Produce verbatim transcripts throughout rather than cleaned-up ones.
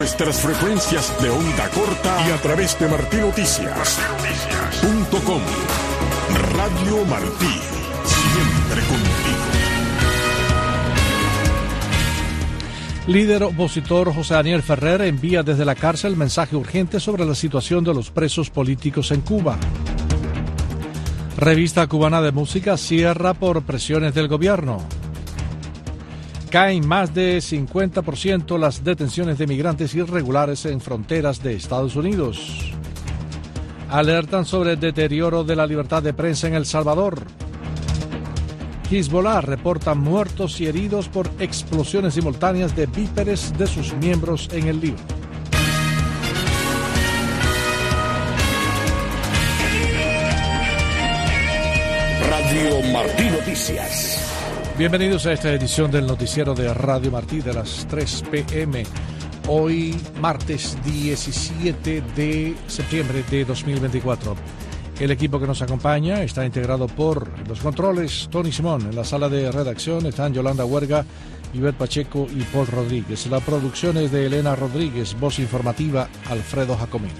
Nuestras frecuencias de onda corta y a través de Martí Noticias punto com. Radio Martí, siempre contigo. Líder opositor José Daniel Ferrer envía desde la cárcel mensaje urgente sobre la situación de los presos políticos en Cuba. Revista Cubana de Música cierra por presiones del gobierno. Caen más de cincuenta por ciento las detenciones de migrantes irregulares en fronteras de Estados Unidos. Alertan sobre el deterioro de la libertad de prensa en El Salvador. Hezbollah reporta muertos y heridos por explosiones simultáneas de víveres de sus miembros en el Líbano. Radio Martí Noticias. Bienvenidos a esta edición del noticiero de Radio Martí de las tres pe eme. Hoy, martes diecisiete de septiembre de dos mil veinticuatro. El equipo que nos acompaña está integrado por los controles, Tony Simón. En la sala de redacción están Yolanda Huerga, Ivette Pacheco y Paul Rodríguez. La producción es de Elena Rodríguez, voz informativa Alfredo Jacomino.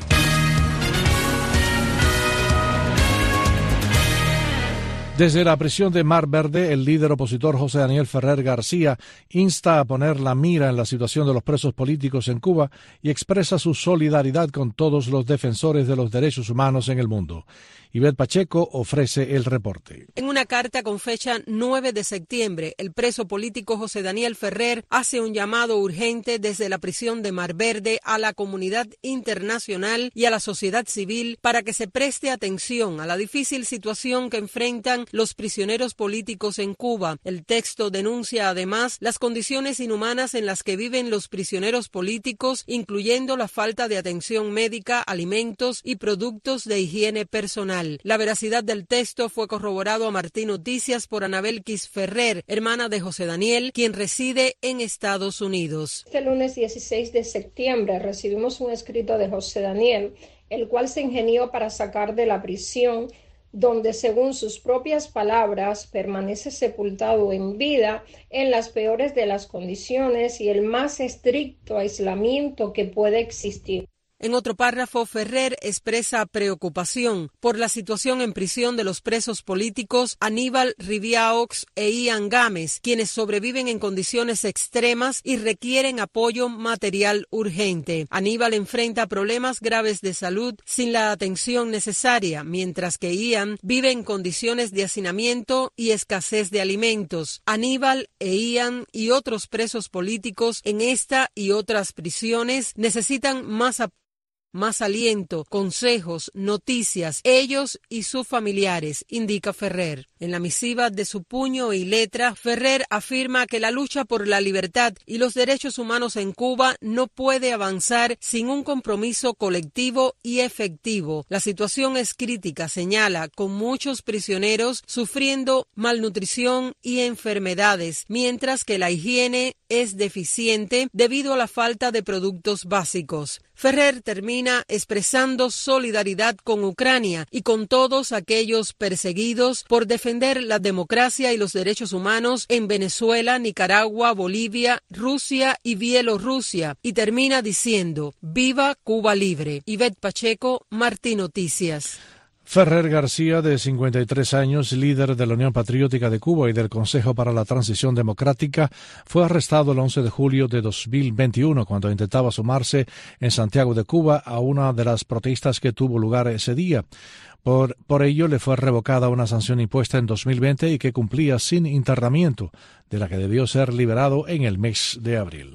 Desde la prisión de Mar Verde, el líder opositor José Daniel Ferrer García insta a poner la mira en la situación de los presos políticos en Cuba y expresa su solidaridad con todos los defensores de los derechos humanos en el mundo. Ivette Pacheco ofrece el reporte. En una carta con fecha nueve de septiembre, el preso político José Daniel Ferrer hace un llamado urgente desde la prisión de Mar Verde a la comunidad internacional y a la sociedad civil para que se preste atención a la difícil situación que enfrentan los prisioneros políticos en Cuba. El texto denuncia además las condiciones inhumanas en las que viven los prisioneros políticos, incluyendo la falta de atención médica, alimentos y productos de higiene personal. La veracidad del texto fue corroborado a Martí Noticias por Anabel Quis Ferrer, hermana de José Daniel, quien reside en Estados Unidos. Este lunes dieciséis de septiembre recibimos un escrito de José Daniel, el cual se ingenió para sacar de la prisión, donde según sus propias palabras permanece sepultado en vida en las peores de las condiciones y el más estricto aislamiento que puede existir. En otro párrafo, Ferrer expresa preocupación por la situación en prisión de los presos políticos Aníbal Riviaux e Ian Gámez, quienes sobreviven en condiciones extremas y requieren apoyo material urgente. Aníbal enfrenta problemas graves de salud sin la atención necesaria, mientras que Ian vive en condiciones de hacinamiento y escasez de alimentos. Aníbal e Ian y otros presos políticos en esta y otras prisiones necesitan más apoyo. Más aliento, consejos, noticias, ellos y sus familiares, indica Ferrer. En la misiva de su puño y letra, Ferrer afirma que la lucha por la libertad y los derechos humanos en Cuba no puede avanzar sin un compromiso colectivo y efectivo. La situación es crítica, señala, con muchos prisioneros sufriendo malnutrición y enfermedades, mientras que la higiene es deficiente debido a la falta de productos básicos. Ferrer termina expresando solidaridad con Ucrania y con todos aquellos perseguidos por defender la democracia y los derechos humanos en Venezuela, Nicaragua, Bolivia, Rusia y Bielorrusia, y termina diciendo: ¡Viva Cuba libre! Ivette Pacheco, Martí Noticias. Ferrer García, de cincuenta y tres años, líder de la Unión Patriótica de Cuba y del Consejo para la Transición Democrática, fue arrestado el once de julio de dos mil veintiuno cuando intentaba sumarse en Santiago de Cuba a una de las protestas que tuvo lugar ese día. Por, por ello le fue revocada una sanción impuesta en dos mil veinte y que cumplía sin internamiento, de la que debió ser liberado en el mes de abril.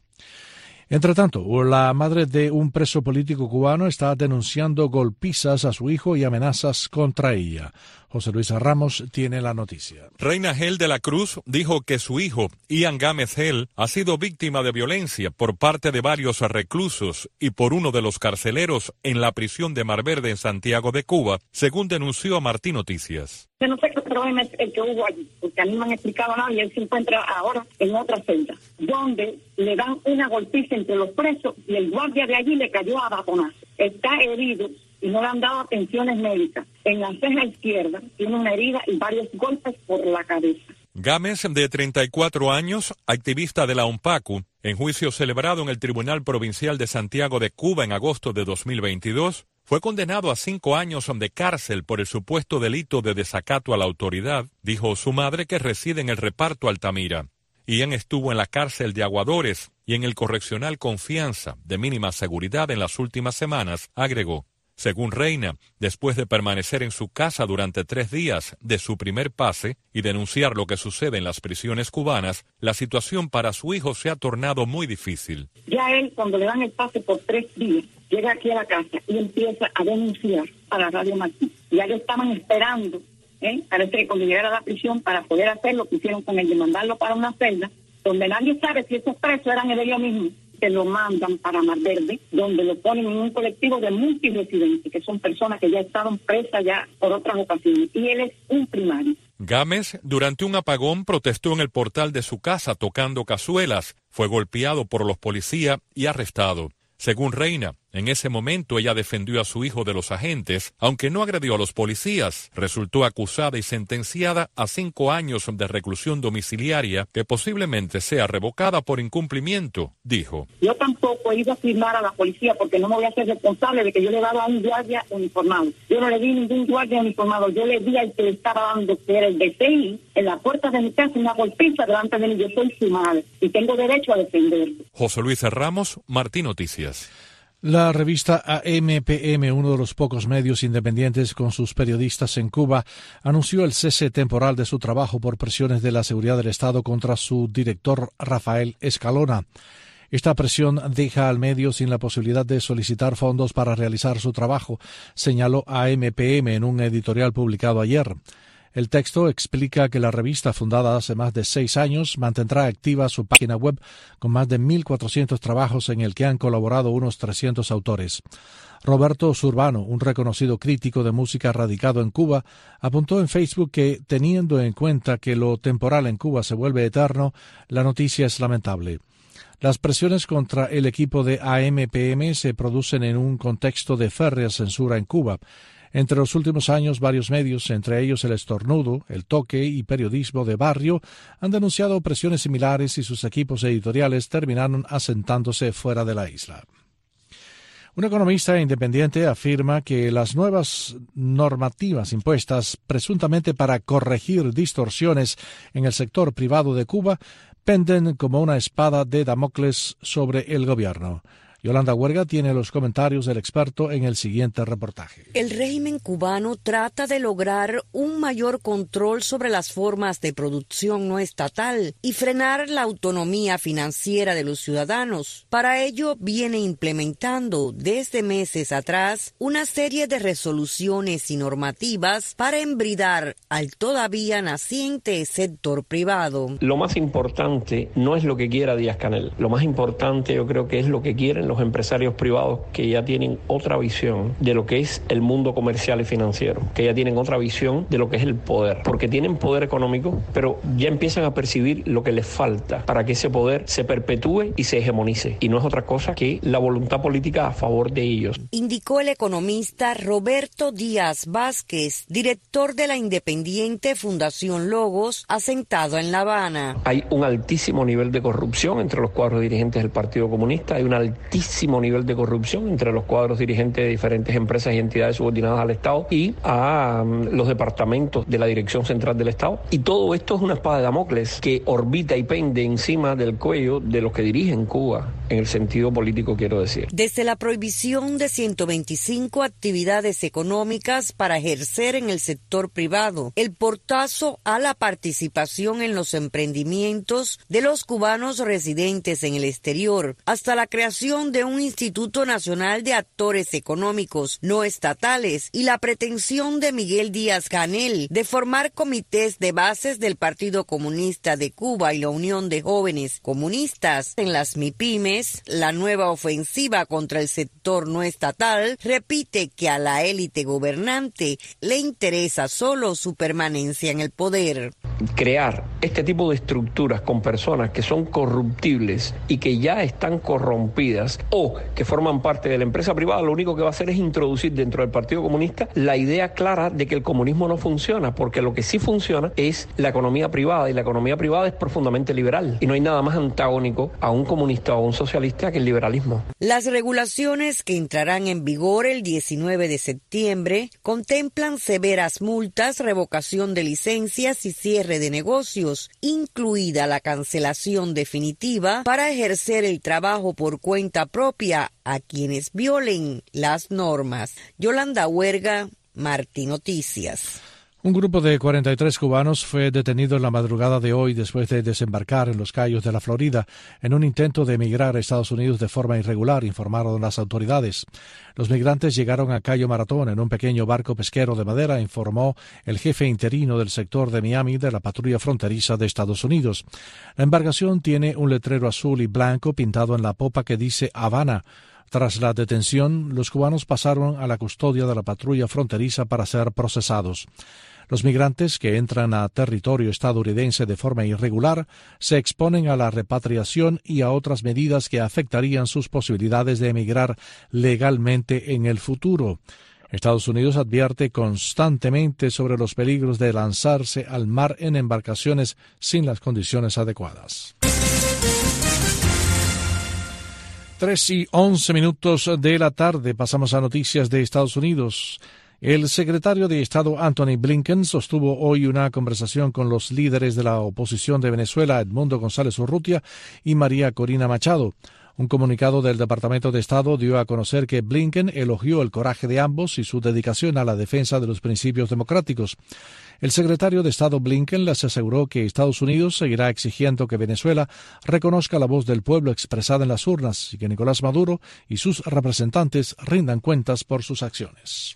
Entre tanto, la madre de un preso político cubano está denunciando golpizas a su hijo y amenazas contra ella. José Luis Ramos tiene la noticia. Reina Gel de la Cruz dijo que su hijo, Ian Gámez Gel, ha sido víctima de violencia por parte de varios reclusos y por uno de los carceleros en la prisión de Mar Verde en Santiago de Cuba, según denunció a Martí Noticias. Yo no sé qué problema es el que hubo allí, porque a mí no me han explicado nada y él se encuentra ahora en otra celda, donde le dan una golpiza entre los presos y el guardia de allí le cayó a batonazos. Está herido y no le han dado atenciones médicas. En la ceja izquierda tiene una herida y varios golpes por la cabeza. Gámez, de treinta y cuatro años, activista de la ONPACU, en juicio celebrado en el Tribunal Provincial de Santiago de Cuba en agosto de dos mil veintidós, fue condenado a cinco años de cárcel por el supuesto delito de desacato a la autoridad, dijo su madre, que reside en el reparto Altamira. Ian estuvo en la cárcel de Aguadores y en el correccional Confianza, de mínima seguridad, en las últimas semanas, agregó. Según Reina, después de permanecer en su casa durante tres días de su primer pase y denunciar lo que sucede en las prisiones cubanas, la situación para su hijo se ha tornado muy difícil. Ya él, cuando le dan el pase por tres días, llega aquí a la casa y empieza a denunciar a la Radio Martí. Ya le estaban esperando, ¿eh? Parece que cuando llegara a la prisión, para poder hacer lo que hicieron con él, de mandarlo para una celda, donde nadie sabe si esos presos eran ellos mismos. Que lo mandan para Mar Verde, donde lo ponen en un colectivo de multiresidentes, que son personas que ya estaban presas ya por otras ocasiones, y él es un primario. Gámez, durante un apagón, protestó en el portal de su casa tocando cazuelas, fue golpeado por los policías y arrestado. Según Reina, en ese momento ella defendió a su hijo de los agentes, aunque no agredió a los policías. Resultó acusada y sentenciada a cinco años de reclusión domiciliaria, que posiblemente sea revocada por incumplimiento, dijo. Yo tampoco he ido a firmar a la policía porque no me voy a ser responsable de que yo le daba a un guardia uniformado. Yo no le di ningún guardia uniformado, yo le di al que le estaba dando, que era el D C I, en la puerta de mi casa, una golpiza delante de mí. Yo soy su madre y tengo derecho a defenderlo. José Luis Ramos, Martí Noticias. La revista A M P M, uno de los pocos medios independientes con sus periodistas en Cuba, anunció el cese temporal de su trabajo por presiones de la seguridad del Estado contra su director Rafael Escalona. Esta presión deja al medio sin la posibilidad de solicitar fondos para realizar su trabajo, señaló A M P M en un editorial publicado ayer. El texto explica que la revista, fundada hace más de seis años, mantendrá activa su página web con más de mil cuatrocientos trabajos en el que han colaborado unos trescientos autores. Roberto Zurbano, un reconocido crítico de música radicado en Cuba, apuntó en Facebook que, teniendo en cuenta que lo temporal en Cuba se vuelve eterno, la noticia es lamentable. Las presiones contra el equipo de A M P M se producen en un contexto de férrea censura en Cuba. Entre los últimos años, varios medios, entre ellos El Estornudo, El Toque y Periodismo de Barrio, han denunciado presiones similares y sus equipos editoriales terminaron asentándose fuera de la isla. Un economista independiente afirma que las nuevas normativas impuestas presuntamente para corregir distorsiones en el sector privado de Cuba penden como una espada de Damocles sobre el gobierno. Yolanda Huerga tiene los comentarios del experto en el siguiente reportaje. El régimen cubano trata de lograr un mayor control sobre las formas de producción no estatal y frenar la autonomía financiera de los ciudadanos. Para ello, viene implementando desde meses atrás una serie de resoluciones y normativas para embridar al todavía naciente sector privado. Lo más importante no es lo que quiera Díaz-Canel. Lo más importante yo creo que es lo que quieren los empresarios privados, que ya tienen otra visión de lo que es el mundo comercial y financiero, que ya tienen otra visión de lo que es el poder, porque tienen poder económico, pero ya empiezan a percibir lo que les falta para que ese poder se perpetúe y se hegemonice, y no es otra cosa que la voluntad política a favor de ellos. Indicó el economista Roberto Díaz Vázquez, director de la independiente Fundación Logos, asentado en La Habana. Hay un altísimo nivel de corrupción entre los cuadros dirigentes del Partido Comunista, hay un altísimo nivel de corrupción entre los cuadros dirigentes de diferentes empresas y entidades subordinadas al Estado y a um, los departamentos de la Dirección Central del Estado. Y todo esto es una espada de Damocles que orbita y pende encima del cuello de los que dirigen Cuba, en el sentido político, quiero decir. Desde la prohibición de ciento veinticinco actividades económicas para ejercer en el sector privado, el portazo a la participación en los emprendimientos de los cubanos residentes en el exterior, hasta la creación de un Instituto Nacional de Actores Económicos No Estatales y la pretensión de Miguel Díaz-Canel de formar comités de bases del Partido Comunista de Cuba y la Unión de Jóvenes Comunistas en las MIPYMES, lunes, la nueva ofensiva contra el sector no estatal repite que a la élite gobernante le interesa solo su permanencia en el poder. Crear este tipo de estructuras con personas que son corruptibles y que ya están corrompidas o que forman parte de la empresa privada, lo único que va a hacer es introducir dentro del Partido Comunista la idea clara de que el comunismo no funciona, porque lo que sí funciona es la economía privada, y la economía privada es profundamente liberal, y no hay nada más antagónico a un comunista o a un socialista que el liberalismo. Las regulaciones que entrarán en vigor el diecinueve de septiembre contemplan severas multas, revocación de licencias y cierre de negocios, incluida la cancelación definitiva para ejercer el trabajo por cuenta propia a quienes violen las normas. Yolanda Huerga, Martí Noticias. Un grupo de cuarenta y tres cubanos fue detenido en la madrugada de hoy después de desembarcar en Los Cayos de la Florida en un intento de emigrar a Estados Unidos de forma irregular, informaron las autoridades. Los migrantes llegaron a Cayo Maratón en un pequeño barco pesquero de madera, informó el jefe interino del sector de Miami de la patrulla fronteriza de Estados Unidos. La embarcación tiene un letrero azul y blanco pintado en la popa que dice Habana. Tras la detención, los cubanos pasaron a la custodia de la patrulla fronteriza para ser procesados. Los migrantes que entran a territorio estadounidense de forma irregular se exponen a la repatriación y a otras medidas que afectarían sus posibilidades de emigrar legalmente en el futuro. Estados Unidos advierte constantemente sobre los peligros de lanzarse al mar en embarcaciones sin las condiciones adecuadas. Tres y once minutos de la tarde, pasamos a noticias de Estados Unidos. El secretario de Estado Antony Blinken sostuvo hoy una conversación con los líderes de la oposición de Venezuela, Edmundo González Urrutia y María Corina Machado. Un comunicado del Departamento de Estado dio a conocer que Blinken elogió el coraje de ambos y su dedicación a la defensa de los principios democráticos. El secretario de Estado Blinken les aseguró que Estados Unidos seguirá exigiendo que Venezuela reconozca la voz del pueblo expresada en las urnas y que Nicolás Maduro y sus representantes rindan cuentas por sus acciones.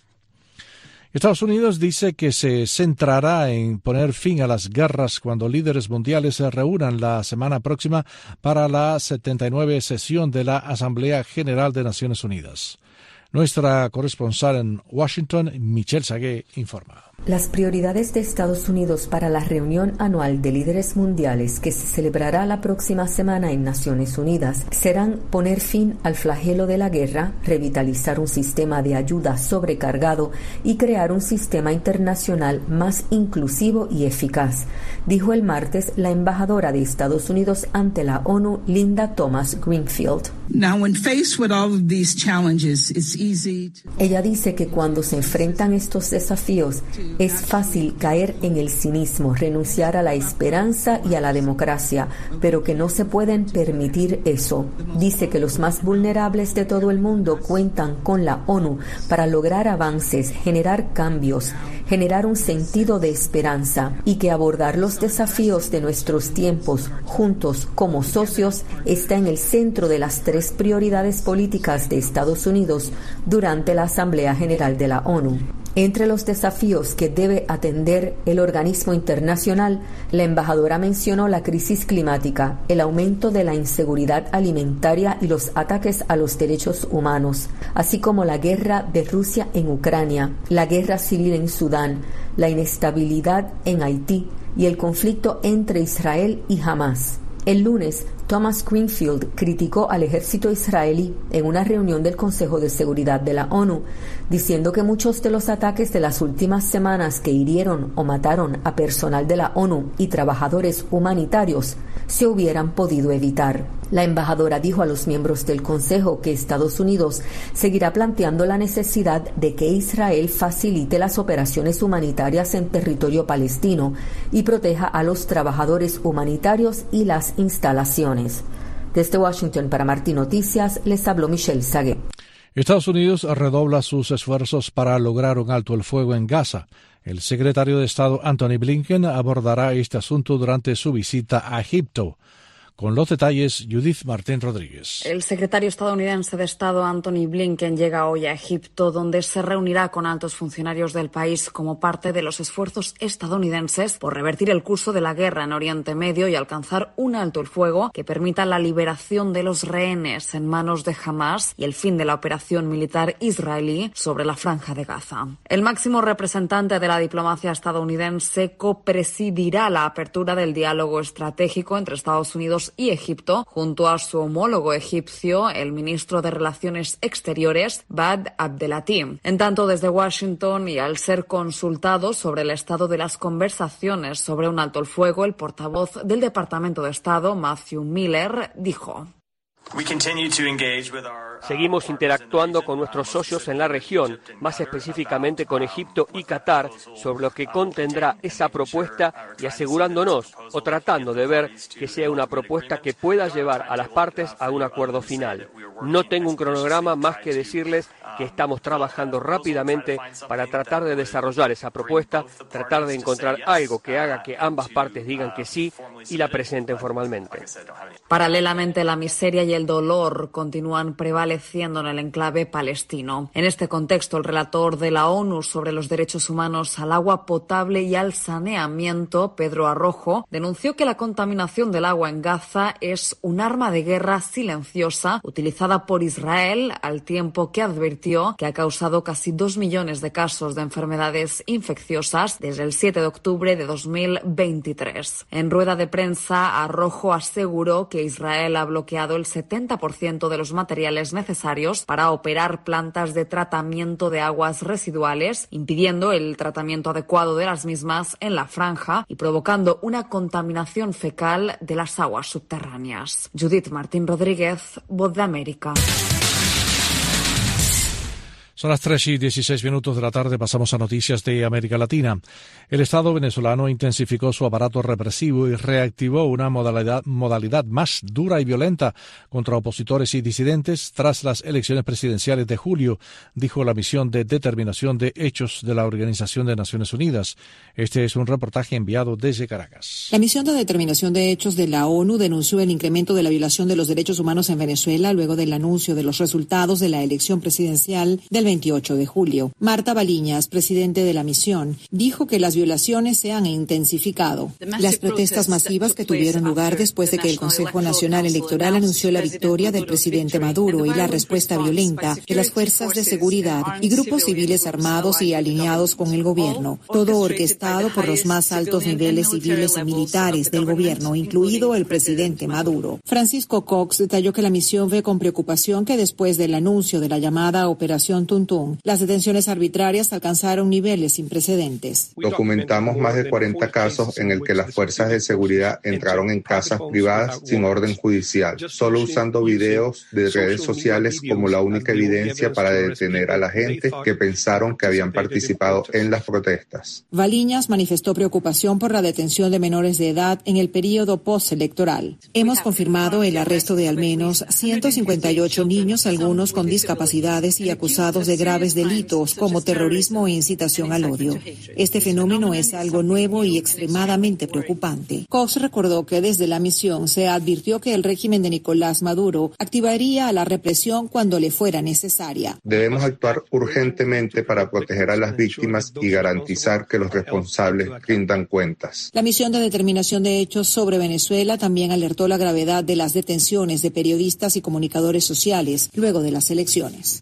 Estados Unidos dice que se centrará en poner fin a las guerras cuando líderes mundiales se reúnan la semana próxima para la setenta y nueve sesión de la Asamblea General de Naciones Unidas. Nuestra corresponsal en Washington, Michelle Sagué, informa. Las prioridades de Estados Unidos para la reunión anual de líderes mundiales que se celebrará la próxima semana en Naciones Unidas serán poner fin al flagelo de la guerra, revitalizar un sistema de ayuda sobrecargado y crear un sistema internacional más inclusivo y eficaz, dijo el martes la embajadora de Estados Unidos ante la ONU, Linda Thomas Greenfield. Now, when faced with all of these challenges, it's easy to... Ella dice que cuando se enfrentan estos desafíos, es fácil caer en el cinismo, renunciar a la esperanza y a la democracia, pero que no se pueden permitir eso. Dice que los más vulnerables de todo el mundo cuentan con la ONU para lograr avances, generar cambios, generar un sentido de esperanza y que abordar los desafíos de nuestros tiempos juntos como socios está en el centro de las tres prioridades políticas de Estados Unidos durante la Asamblea General de la ONU. Entre los desafíos que debe atender el organismo internacional, la embajadora mencionó la crisis climática, el aumento de la inseguridad alimentaria y los ataques a los derechos humanos, así como la guerra de Rusia en Ucrania, la guerra civil en Sudán, la inestabilidad en Haití y el conflicto entre Israel y Hamás. El lunes, Thomas Greenfield criticó al ejército israelí en una reunión del Consejo de Seguridad de la ONU, diciendo que muchos de los ataques de las últimas semanas que hirieron o mataron a personal de la ONU y trabajadores humanitarios se hubieran podido evitar. La embajadora dijo a los miembros del Consejo que Estados Unidos seguirá planteando la necesidad de que Israel facilite las operaciones humanitarias en territorio palestino y proteja a los trabajadores humanitarios y las instalaciones. Desde Washington para Martí Noticias les habló Michelle Sagué. Estados Unidos redobla sus esfuerzos para lograr un alto el fuego en Gaza. El secretario de Estado Antony Blinken abordará este asunto durante su visita a Egipto. Con los detalles, Judith Martín Rodríguez. El secretario estadounidense de Estado Anthony Blinken llega hoy a Egipto, donde se reunirá con altos funcionarios del país como parte de los esfuerzos estadounidenses por revertir el curso de la guerra en Oriente Medio y alcanzar un alto el fuego que permita la liberación de los rehenes en manos de Hamas y el fin de la operación militar israelí sobre la Franja de Gaza. El máximo representante de la diplomacia estadounidense copresidirá la apertura del diálogo estratégico entre Estados Unidos y Egipto junto a su homólogo egipcio, el ministro de Relaciones Exteriores, Bad Abdelati. En tanto, desde Washington y al ser consultado sobre el estado de las conversaciones sobre un alto el fuego, el portavoz del Departamento de Estado, Matthew Miller, dijo: Seguimos interactuando con nuestros socios en la región, más específicamente con Egipto y Qatar, sobre lo que contendrá esa propuesta y asegurándonos o tratando de ver que sea una propuesta que pueda llevar a las partes a un acuerdo final. No tengo un cronograma más que decirles que estamos trabajando rápidamente para tratar de desarrollar esa propuesta, tratar de encontrar algo que haga que ambas partes digan que sí y la presenten formalmente. Paralelamente, la miseria y el dolor continúan prevaleciendo en el enclave palestino. En este contexto, el relator de la ONU sobre los derechos humanos al agua potable y al saneamiento, Pedro Arrojo, denunció que la contaminación del agua en Gaza es un arma de guerra silenciosa utilizada por Israel, al tiempo que advirtió que ha causado casi dos millones de casos de enfermedades infecciosas desde el siete de octubre de dos mil veintitrés. En rueda de prensa, Arrojo aseguró que Israel ha bloqueado el setenta por ciento de los materiales necesarios para operar plantas de tratamiento de aguas residuales, impidiendo el tratamiento adecuado de las mismas en la franja y provocando una contaminación fecal de las aguas subterráneas. Judith Martín Rodríguez, Voz de América. Son las tres y dieciséis minutos de la tarde, pasamos a noticias de América Latina. El Estado venezolano intensificó su aparato represivo y reactivó una modalidad, modalidad más dura y violenta contra opositores y disidentes tras las elecciones presidenciales de julio, dijo la misión de determinación de hechos de la Organización de Naciones Unidas. Este es un reportaje enviado desde Caracas. La misión de determinación de hechos de la ONU denunció el incremento de la violación de los derechos humanos en Venezuela luego del anuncio de los resultados de la elección presidencial del veintiocho de julio. Marta Baliñas, presidente de la misión, dijo que las violaciones se han intensificado. Las protestas masivas que tuvieron lugar después de que el Consejo Nacional Electoral anunció la victoria del presidente Maduro y la respuesta violenta de las fuerzas de seguridad y grupos civiles armados y alineados con el gobierno, todo orquestado por los más altos niveles civiles y militares del gobierno, incluido el presidente Maduro. Francisco Cox detalló que la misión ve con preocupación que después del anuncio de la llamada Operación Tuntún, las detenciones arbitrarias alcanzaron niveles sin precedentes. Documentamos más de cuarenta casos en el que las fuerzas de seguridad entraron en casas privadas sin orden judicial, solo usando videos de redes sociales como la única evidencia para detener a la gente que pensaron que habían participado en las protestas. Baliñas manifestó preocupación por la detención de menores de edad en el período postelectoral. Hemos confirmado el arresto de al menos ciento cincuenta y ocho niños, algunos con discapacidades y acusados de graves delitos como terrorismo e incitación al odio. Este fenómeno es algo nuevo y extremadamente preocupante. Cox recordó que desde la misión se advirtió que el régimen de Nicolás Maduro activaría la represión cuando le fuera necesaria. Debemos actuar urgentemente para proteger a las víctimas y garantizar que los responsables rindan cuentas. La misión de determinación de hechos sobre Venezuela también alertó la gravedad de las detenciones de periodistas y comunicadores sociales luego de las elecciones.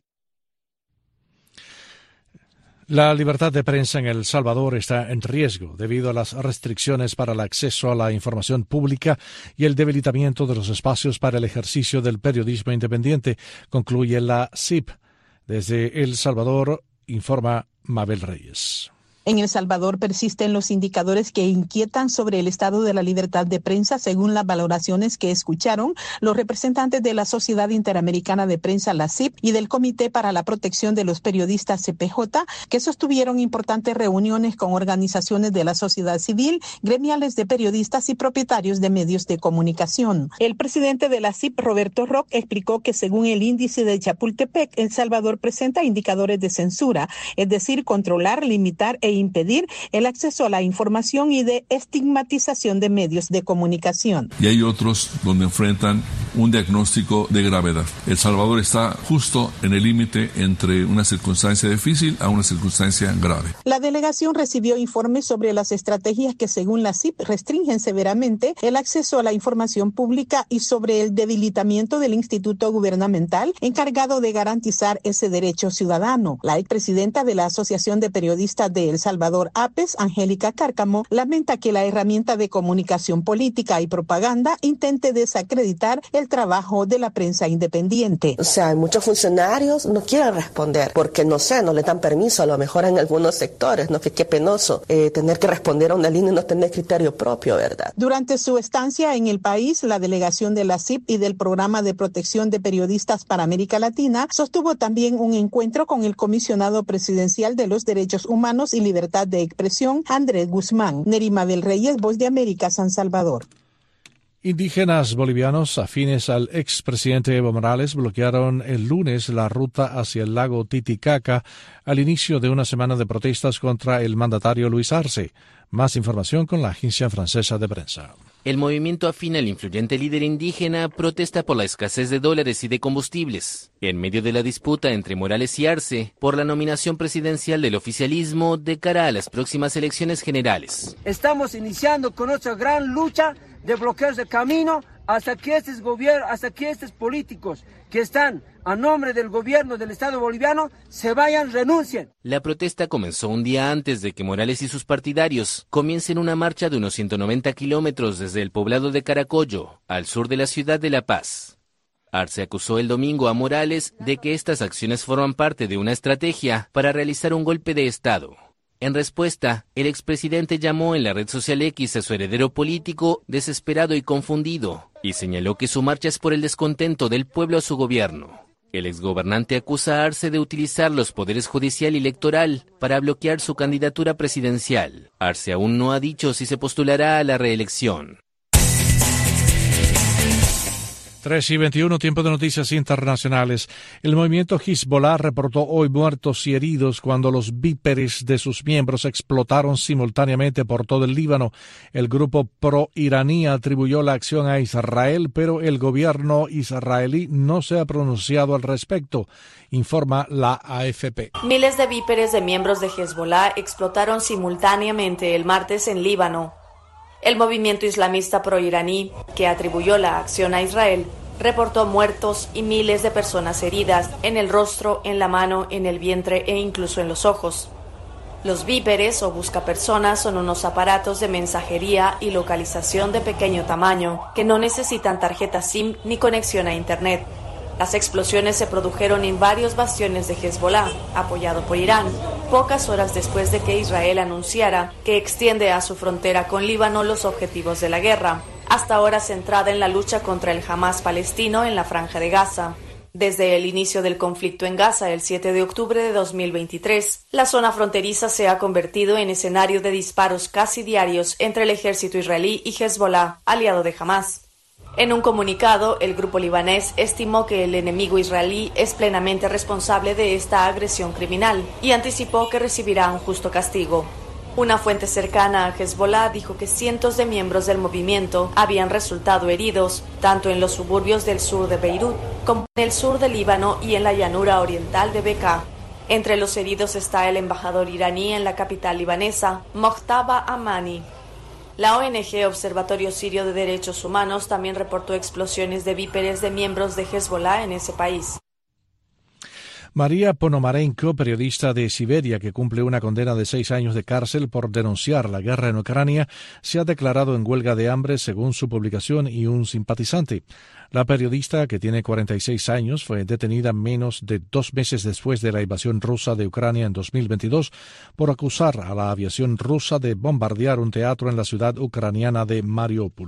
La libertad de prensa en El Salvador está en riesgo debido a las restricciones para el acceso a la información pública y el debilitamiento de los espacios para el ejercicio del periodismo independiente, concluye la C I P. Desde El Salvador, informa Mabel Reyes. En El Salvador persisten los indicadores que inquietan sobre el estado de la libertad de prensa, según las valoraciones que escucharon los representantes de la Sociedad Interamericana de Prensa, la C I P, y del Comité para la Protección de los Periodistas, C P J, que sostuvieron importantes reuniones con organizaciones de la sociedad civil, gremiales de periodistas y propietarios de medios de comunicación. El presidente de la C I P, Roberto Rock, explicó que según el índice de Chapultepec, El Salvador presenta indicadores de censura, es decir, controlar, limitar e impedir el acceso a la información y de estigmatización de medios de comunicación. Y hay otros donde enfrentan un diagnóstico de gravedad. El Salvador está justo en el límite entre una circunstancia difícil a una circunstancia grave. La delegación recibió informes sobre las estrategias que, según la C I P, restringen severamente el acceso a la información pública y sobre el debilitamiento del instituto gubernamental encargado de garantizar ese derecho ciudadano. La expresidenta de la Asociación de Periodistas de El Salvador, APES, Angélica Cárcamo, lamenta que la herramienta de comunicación política y propaganda intente desacreditar el trabajo de la prensa independiente. O sea, hay muchos funcionarios no quieren responder porque, no sé, no le dan permiso, a lo mejor en algunos sectores, ¿no? Que qué penoso eh, tener que responder a una línea y no tener criterio propio, ¿verdad? Durante su estancia en el país, la delegación de la C I P y del Programa de Protección de Periodistas para América Latina sostuvo también un encuentro con el comisionado presidencial de los Derechos Humanos y Libertad de Expresión, Andrés Guzmán. Nerimabel Reyes, Voz de América, San Salvador. Indígenas bolivianos afines al expresidente Evo Morales bloquearon el lunes la ruta hacia el lago Titicaca al inicio de una semana de protestas contra el mandatario Luis Arce. Más información con la agencia francesa de prensa. El movimiento afín al influyente líder indígena protesta por la escasez de dólares y de combustibles, en medio de la disputa entre Morales y Arce por la nominación presidencial del oficialismo de cara a las próximas elecciones generales. Estamos iniciando con nuestra gran lucha de bloqueos de camino hasta que estos gobiernos, hasta que estos políticos que están a nombre del gobierno del Estado boliviano se vayan, renuncien. La protesta comenzó un día antes de que Morales y sus partidarios comiencen una marcha de unos ciento noventa kilómetros desde el poblado de Caracollo, al sur de la ciudad de La Paz. Arce acusó el domingo a Morales de que estas acciones forman parte de una estrategia para realizar un golpe de Estado. En respuesta, el expresidente llamó en la red social X a su heredero político desesperado y confundido, y señaló que su marcha es por el descontento del pueblo a su gobierno. El exgobernante acusa a Arce de utilizar los poderes judicial y electoral para bloquear su candidatura presidencial. Arce aún no ha dicho si se postulará a la reelección. tres y veintiuno, tiempo de noticias internacionales. El movimiento Hezbollah reportó hoy muertos y heridos cuando los víperes de sus miembros explotaron simultáneamente por todo el Líbano. El grupo pro-iraní atribuyó la acción a Israel, pero el gobierno israelí no se ha pronunciado al respecto, informa la A F P. Miles de víperes de miembros de Hezbollah explotaron simultáneamente el martes en Líbano. El movimiento islamista pro-iraní, que atribuyó la acción a Israel, reportó muertos y miles de personas heridas en el rostro, en la mano, en el vientre e incluso en los ojos. Los víperes o buscapersonas son unos aparatos de mensajería y localización de pequeño tamaño que no necesitan tarjeta SIM ni conexión a Internet. Las explosiones se produjeron en varios bastiones de Hezbollah, apoyado por Irán, pocas horas después de que Israel anunciara que extiende a su frontera con Líbano los objetivos de la guerra, hasta ahora centrada en la lucha contra el Hamas palestino en la Franja de Gaza. Desde el inicio del conflicto en Gaza el siete de octubre de dos mil veintitrés, la zona fronteriza se ha convertido en escenario de disparos casi diarios entre el ejército israelí y Hezbollah, aliado de Hamas. En un comunicado, el grupo libanés estimó que el enemigo israelí es plenamente responsable de esta agresión criminal y anticipó que recibirá un justo castigo. Una fuente cercana a Hezbollah dijo que cientos de miembros del movimiento habían resultado heridos, tanto en los suburbios del sur de Beirut como en el sur del Líbano y en la llanura oriental de Bekaa. Entre los heridos está el embajador iraní en la capital libanesa, Mojtaba Amani. La O N G Observatorio Sirio de Derechos Humanos también reportó explosiones de víperes de miembros de Hezbollah en ese país. María Ponomarenko, periodista de Siberia que cumple una condena de seis años de cárcel por denunciar la guerra en Ucrania, se ha declarado en huelga de hambre según su publicación y un simpatizante. La periodista, que tiene cuarenta y seis años, fue detenida menos de dos meses después de la invasión rusa de Ucrania en dos mil veintidós por acusar a la aviación rusa de bombardear un teatro en la ciudad ucraniana de Mariupol.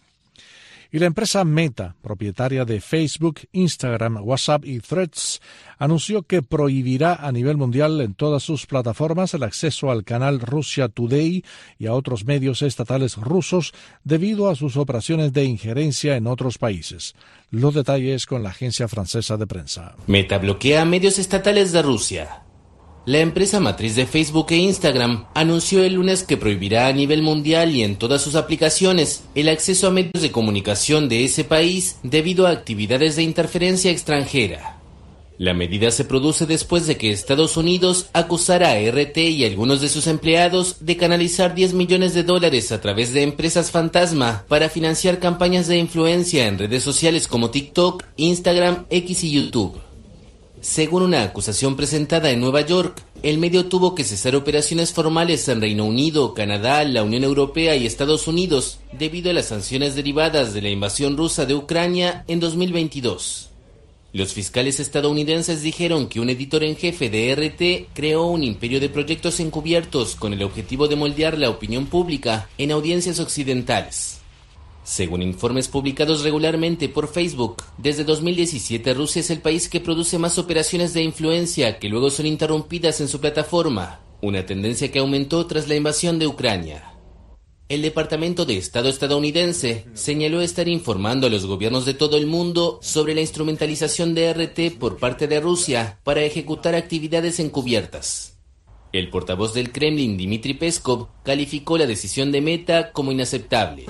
Y la empresa Meta, propietaria de Facebook, Instagram, WhatsApp y Threads, anunció que prohibirá a nivel mundial en todas sus plataformas el acceso al canal Russia Today y a otros medios estatales rusos debido a sus operaciones de injerencia en otros países. Los detalles con la agencia francesa de prensa. Meta bloquea medios estatales de Rusia. La empresa matriz de Facebook e Instagram anunció el lunes que prohibirá a nivel mundial y en todas sus aplicaciones el acceso a medios de comunicación de ese país debido a actividades de interferencia extranjera. La medida se produce después de que Estados Unidos acusara a R T y a algunos de sus empleados de canalizar diez millones de dólares a través de empresas fantasma para financiar campañas de influencia en redes sociales como TikTok, Instagram, X y YouTube. Según una acusación presentada en Nueva York, el medio tuvo que cesar operaciones formales en Reino Unido, Canadá, la Unión Europea y Estados Unidos debido a las sanciones derivadas de la invasión rusa de Ucrania en dos mil veintidós. Los fiscales estadounidenses dijeron que un editor en jefe de R T creó un imperio de proyectos encubiertos con el objetivo de moldear la opinión pública en audiencias occidentales. Según informes publicados regularmente por Facebook, desde dos mil diecisiete Rusia es el país que produce más operaciones de influencia que luego son interrumpidas en su plataforma, una tendencia que aumentó tras la invasión de Ucrania. El Departamento de Estado estadounidense señaló estar informando a los gobiernos de todo el mundo sobre la instrumentalización de R T por parte de Rusia para ejecutar actividades encubiertas. El portavoz del Kremlin, Dmitry Peskov, calificó la decisión de Meta como inaceptable.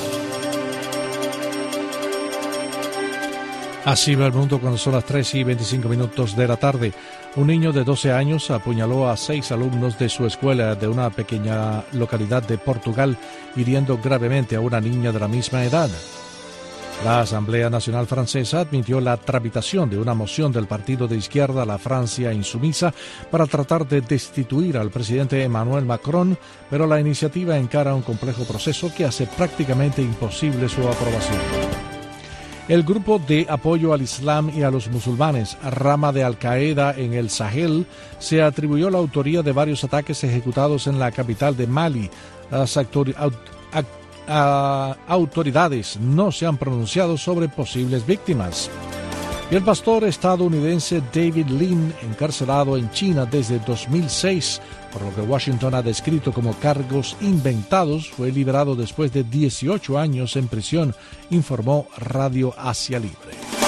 Así va el mundo cuando son las tres y veinticinco minutos de la tarde. Un niño de doce años apuñaló a seis alumnos de su escuela de una pequeña localidad de Portugal, hiriendo gravemente a una niña de la misma edad. La Asamblea Nacional Francesa admitió la tramitación de una moción del partido de izquierda La Francia Insumisa para tratar de destituir al presidente Emmanuel Macron, pero la iniciativa encara un complejo proceso que hace prácticamente imposible su aprobación. El grupo de apoyo al Islam y a los musulmanes, rama de Al-Qaeda en el Sahel, se atribuyó la autoría de varios ataques ejecutados en la capital de Mali. Las autor- aut- act- a- autoridades no se han pronunciado sobre posibles víctimas. Y el pastor estadounidense David Lin, encarcelado en China desde dos mil seis, por lo que Washington ha descrito como cargos inventados, fue liberado después de dieciocho años en prisión, informó Radio Asia Libre.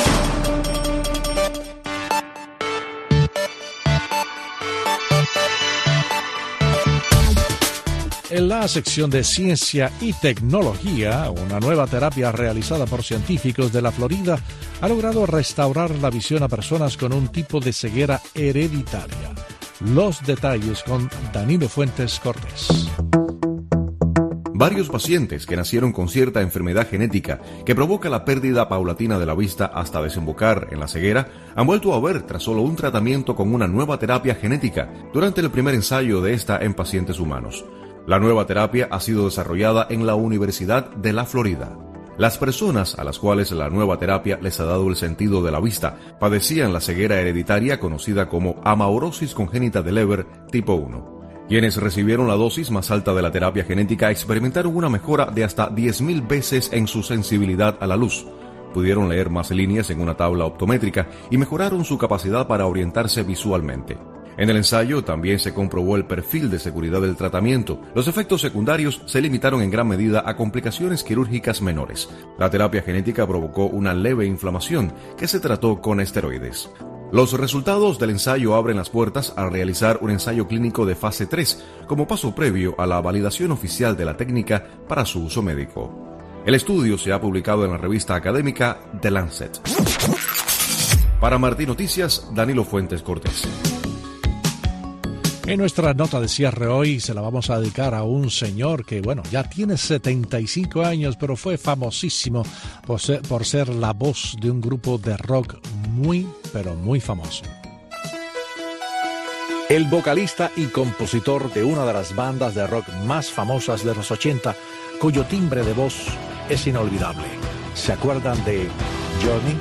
En la sección de Ciencia y Tecnología, una nueva terapia realizada por científicos de la Florida ha logrado restaurar la visión a personas con un tipo de ceguera hereditaria. Los detalles con Danilo Fuentes Cortés. Varios pacientes que nacieron con cierta enfermedad genética que provoca la pérdida paulatina de la vista hasta desembocar en la ceguera han vuelto a ver tras solo un tratamiento con una nueva terapia genética durante el primer ensayo de esta en pacientes humanos. La nueva terapia ha sido desarrollada en la Universidad de la Florida. Las personas a las cuales la nueva terapia les ha dado el sentido de la vista padecían la ceguera hereditaria conocida como amaurosis congénita de Leber tipo uno. Quienes recibieron la dosis más alta de la terapia genética experimentaron una mejora de hasta diez mil veces en su sensibilidad a la luz. Pudieron leer más líneas en una tabla optométrica y mejoraron su capacidad para orientarse visualmente. En el ensayo también se comprobó el perfil de seguridad del tratamiento. Los efectos secundarios se limitaron en gran medida a complicaciones quirúrgicas menores. La terapia genética provocó una leve inflamación que se trató con esteroides. Los resultados del ensayo abren las puertas a realizar un ensayo clínico de fase tres como paso previo a la validación oficial de la técnica para su uso médico. El estudio se ha publicado en la revista académica The Lancet. Para Martí Noticias, Danilo Fuentes Cortés. En nuestra nota de cierre hoy se la vamos a dedicar a un señor que, bueno, ya tiene setenta y cinco años, pero fue famosísimo por ser, por ser la voz de un grupo de rock muy, pero muy famoso. El vocalista y compositor de una de las bandas de rock más famosas de los ochenta, cuyo timbre de voz es inolvidable. ¿Se acuerdan de Journey?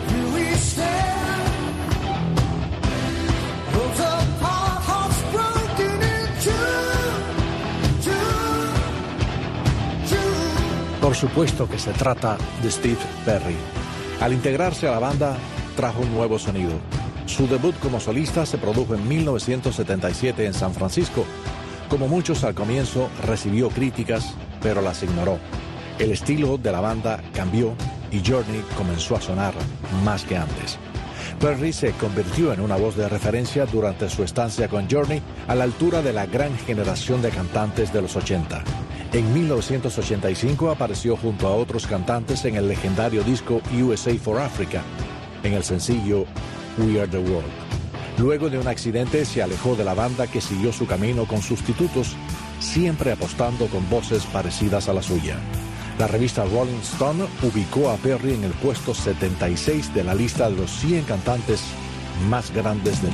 Por supuesto que se trata de Steve Perry. Al integrarse a la banda, trajo un nuevo sonido. Su debut como solista se produjo en mil novecientos setenta y siete en San Francisco. Como muchos al comienzo, recibió críticas, pero las ignoró. El estilo de la banda cambió y Journey comenzó a sonar más que antes. Perry se convirtió en una voz de referencia durante su estancia con Journey, a la altura de la gran generación de cantantes de los ochenta. En mil novecientos ochenta y cinco apareció junto a otros cantantes en el legendario disco U S A for Africa, en el sencillo We Are the World. Luego de un accidente se alejó de la banda, que siguió su camino con sustitutos, siempre apostando con voces parecidas a la suya. La revista Rolling Stone ubicó a Perry en el puesto setenta y seis de la lista de los cien cantantes más grandes del mundo.